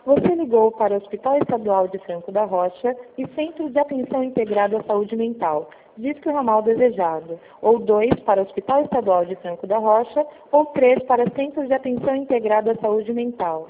Você ligou para o Hospital Estadual de Franco da Rocha e Centro de Atenção Integrada à Saúde Mental. Disque o ramal desejado. Ou 2 para o Hospital Estadual de Franco da Rocha, ou 3 para Centro de Atenção Integrada à Saúde Mental.